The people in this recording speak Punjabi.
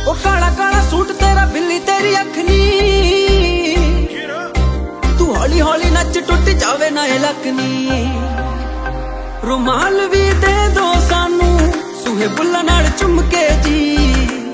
ਉਹ ਕਾਲਾ ਕਾਲਾ ਸੂਟ ਤੇਰਾ ਬਿੱਲੀ ਤੇਰੀ ਅੱਖ ਨੀ ਤੂੰ ਹੌਲੀ ਹੌਲੀ ਨੱਚ ਟੁੱਟ ਜਾਵੇ ਨਾ ਇਹ ਲੱਕ ਨੀ ਰੁਮਾਲ ਵੀ ਦੇ ਦੋ ਸਾਨੂੰ ਸੂਹੇ ਬੁੱਲਾਂ ਨਾਲ ਚੁੰਮ ਕੇ ਜੀ